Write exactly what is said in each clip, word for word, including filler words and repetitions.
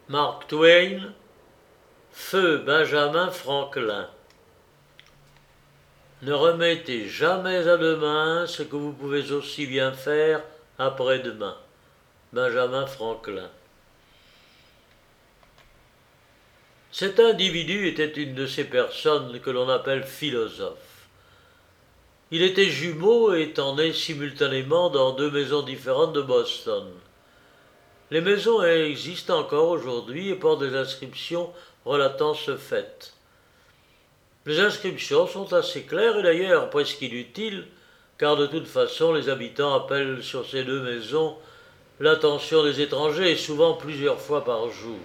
Mark Twain, Feu Benjamin Franklin. Ne remettez jamais à demain ce que vous pouvez aussi bien faire après-demain. Benjamin Franklin. Cet individu était une de ces personnes que l'on appelle philosophes. Il était jumeau et étant né simultanément dans deux maisons différentes de Boston. Les maisons existent encore aujourd'hui et portent des inscriptions relatant ce fait. Les inscriptions sont assez claires et d'ailleurs presque inutiles, car de toute façon les habitants appellent sur ces deux maisons l'attention des étrangers, et souvent plusieurs fois par jour.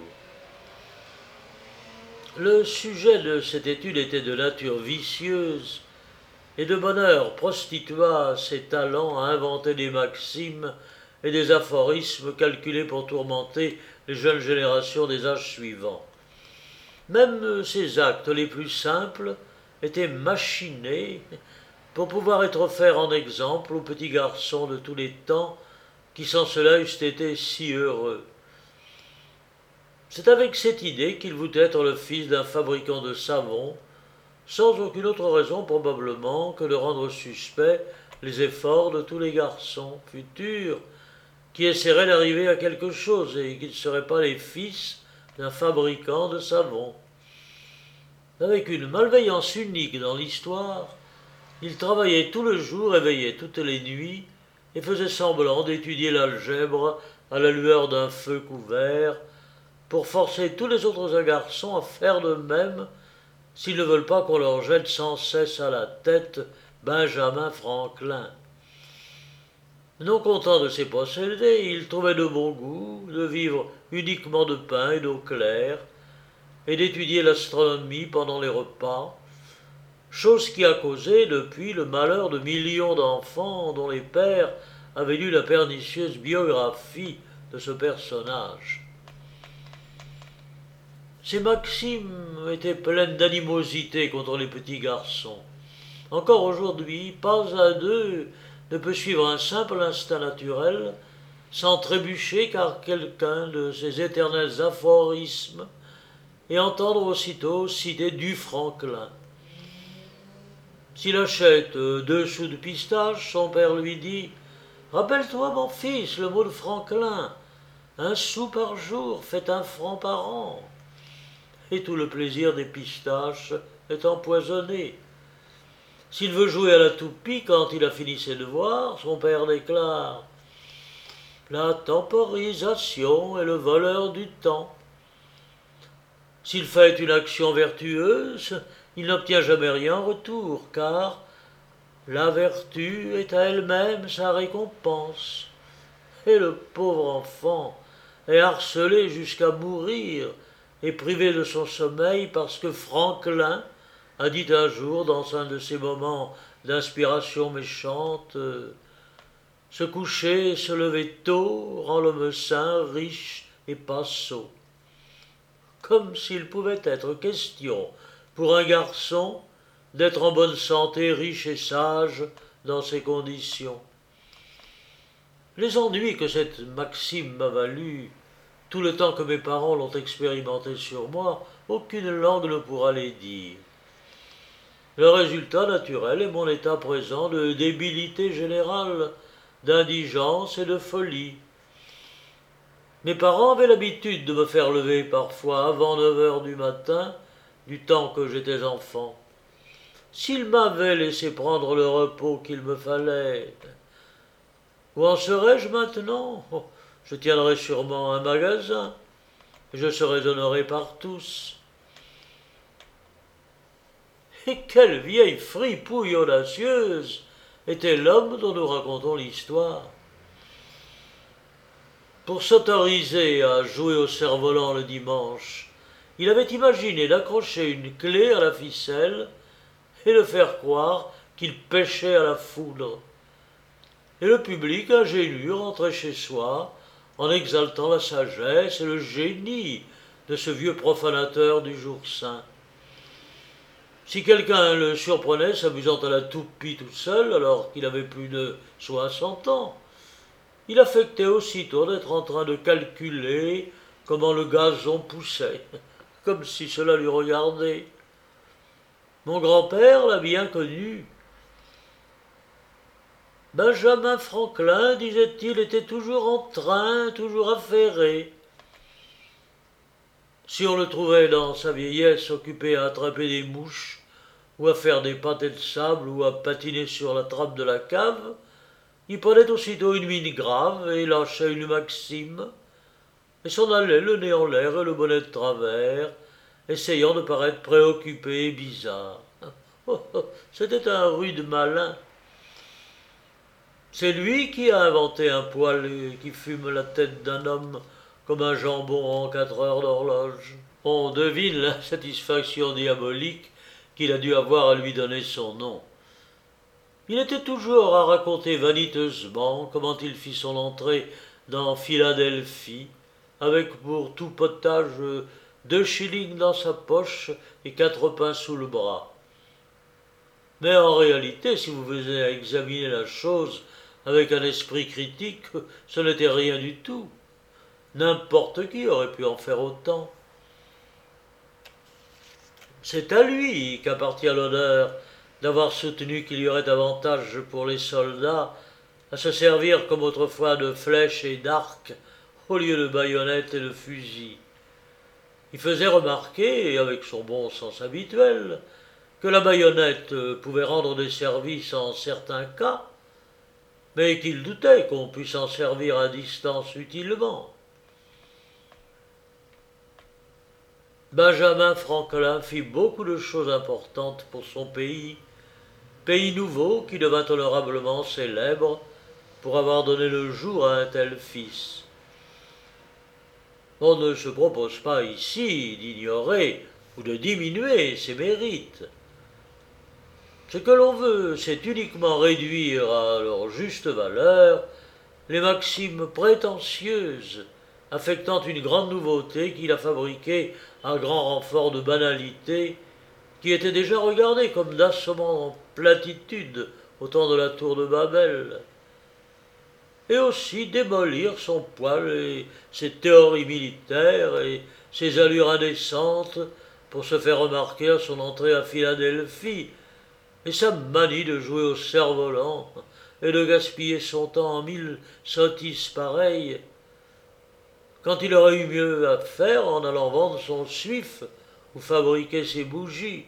Le sujet de cette étude était de nature vicieuse, et de bonne heure prostitua ses talents à inventer des maximes et des aphorismes calculés pour tourmenter les jeunes générations des âges suivants. Même ses actes les plus simples étaient machinés pour pouvoir être offerts en exemple aux petits garçons de tous les temps qui sans cela eussent été si heureux. C'est avec cette idée qu'il voulait être le fils d'un fabricant de savon, sans aucune autre raison probablement que de rendre suspects les efforts de tous les garçons futurs qui essaieraient d'arriver à quelque chose et qui ne seraient pas les fils d'un fabricant de savon. Avec une malveillance unique dans l'histoire, il travaillait tout le jour et veillait toutes les nuits et faisait semblant d'étudier l'algèbre à la lueur d'un feu couvert pour forcer tous les autres garçons à faire de même s'ils ne veulent pas qu'on leur jette sans cesse à la tête Benjamin Franklin. Non content de ses procédés, il trouvait de bon goût de vivre uniquement de pain et d'eau claire, et d'étudier l'astronomie pendant les repas, chose qui a causé depuis le malheur de millions d'enfants dont les pères avaient lu la pernicieuse biographie de ce personnage. Ces maximes étaient pleines d'animosité contre les petits garçons. Encore aujourd'hui, pas un d'eux ne peut suivre un simple instinct naturel sans trébucher car quelqu'un de ces éternels aphorismes et entendre aussitôt citer du Franklin. S'il achète deux sous de pistache, son père lui dit « Rappelle-toi, mon fils, le mot de Franklin, un sou par jour fait un franc par an. » Et tout le plaisir des pistaches est empoisonné. S'il veut jouer à la toupie quand il a fini ses devoirs, son père déclare « La temporisation est le voleur du temps. » S'il fait une action vertueuse, il n'obtient jamais rien en retour, car la vertu est à elle-même sa récompense. Et le pauvre enfant est harcelé jusqu'à mourir et privé de son sommeil parce que Franklin a dit un jour dans un de ces moments d'inspiration méchante « Se coucher et se lever tôt rend l'homme sain, riche et pas sot. » Comme s'il pouvait être question pour un garçon d'être en bonne santé, riche et sage dans ces conditions. Les ennuis que cette maxime m'a valu, tout le temps que mes parents l'ont expérimenté sur moi, aucune langue ne pourra les dire. Le résultat naturel est mon état présent de débilité générale, d'indigence et de folie. Mes parents avaient l'habitude de me faire lever parfois avant neuf heures du matin, du temps que j'étais enfant. S'ils m'avaient laissé prendre le repos qu'il me fallait, où en serais-je maintenant ? Oh, je tiendrais sûrement un magasin, et je serais honoré par tous. Et quelle vieille fripouille audacieuse était l'homme dont nous racontons l'histoire. Pour s'autoriser à jouer au cerf-volant le dimanche, il avait imaginé d'accrocher une clé à la ficelle et de faire croire qu'il pêchait à la foudre. Et le public ingénu rentrait chez soi en exaltant la sagesse et le génie de ce vieux profanateur du jour saint. Si quelqu'un le surprenait s'amusant à la toupie tout seul, alors qu'il avait plus de soixante ans, il affectait aussitôt d'être en train de calculer comment le gazon poussait, comme si cela lui regardait. Mon grand-père l'a bien connu. Benjamin Franklin, disait-il, était toujours en train, toujours affairé. Si on le trouvait dans sa vieillesse occupé à attraper des mouches, ou à faire des pâtés de sable, ou à patiner sur la trappe de la cave, il prenait aussitôt une mine grave et lâchait une maxime, et s'en allait le nez en l'air et le bonnet de travers, essayant de paraître préoccupé et bizarre. Oh, oh, c'était un rude malin. C'est lui qui a inventé un poêle qui fume la tête d'un homme comme un jambon en quatre heures d'horloge. On devine la satisfaction diabolique qu'il a dû avoir à lui donner son nom. Il était toujours à raconter vaniteusement comment il fit son entrée dans Philadelphie, avec pour tout potage deux shillings dans sa poche et quatre pains sous le bras. Mais en réalité, si vous venez à examiner la chose avec un esprit critique, ce n'était rien du tout. N'importe qui aurait pu en faire autant. C'est à lui qu'appartient l'honneur d'avoir soutenu qu'il y aurait avantage pour les soldats à se servir comme autrefois de flèches et d'arcs au lieu de baïonnettes et de fusils. Il faisait remarquer, avec son bon sens habituel, que la baïonnette pouvait rendre des services en certains cas, mais qu'il doutait qu'on puisse en servir à distance utilement. Benjamin Franklin fit beaucoup de choses importantes pour son pays, pays nouveau qui devint honorablement célèbre pour avoir donné le jour à un tel fils. On ne se propose pas ici d'ignorer ou de diminuer ses mérites. Ce que l'on veut, c'est uniquement réduire à leur juste valeur les maximes prétentieuses affectant une grande nouveauté qu'il a fabriquée à grand renfort de banalité, qui était déjà regardée comme d'assommant platitude au temps de la tour de Babel, et aussi démolir son poil et ses théories militaires et ses allures indécentes pour se faire remarquer à son entrée à Philadelphie, et sa manie de jouer au cerf-volant et de gaspiller son temps en mille sottises pareilles, quand il aurait eu mieux à faire en allant vendre son suif ou fabriquer ses bougies.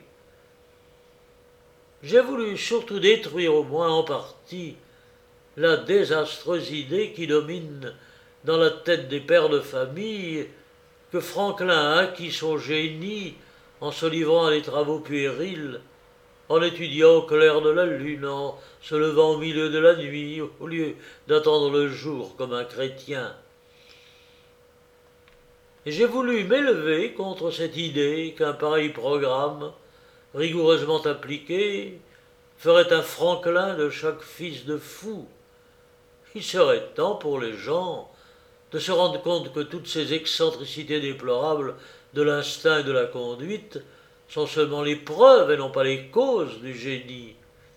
J'ai voulu surtout détruire au moins en partie la désastreuse idée qui domine dans la tête des pères de famille que Franklin a acquis son génie en se livrant à des travaux puérils, en étudiant au clair de la lune, en se levant au milieu de la nuit, au lieu d'attendre le jour comme un chrétien. Et j'ai voulu m'élever contre cette idée qu'un pareil programme, rigoureusement appliqué, ferait un Franklin de chaque fils de fou. Il serait temps pour les gens de se rendre compte que toutes ces excentricités déplorables de l'instinct et de la conduite sont seulement les preuves et non pas les causes du génie.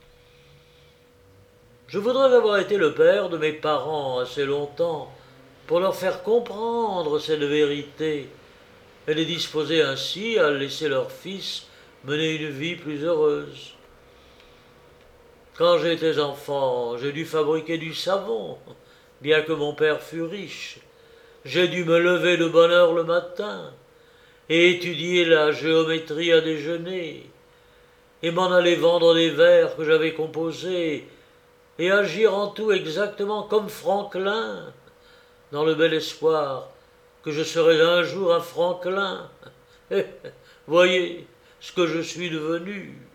Je voudrais avoir été le père de mes parents assez longtemps pour leur faire comprendre cette vérité et les disposer ainsi à laisser leur fils mener une vie plus heureuse. Quand j'étais enfant, j'ai dû fabriquer du savon, bien que mon père fût riche. J'ai dû me lever de bonne heure le matin et étudier la géométrie à déjeuner, et m'en aller vendre des vers que j'avais composés, et agir en tout exactement comme Franklin, dans le bel espoir que je serais un jour un Franklin. Et voyez ce que je suis devenu.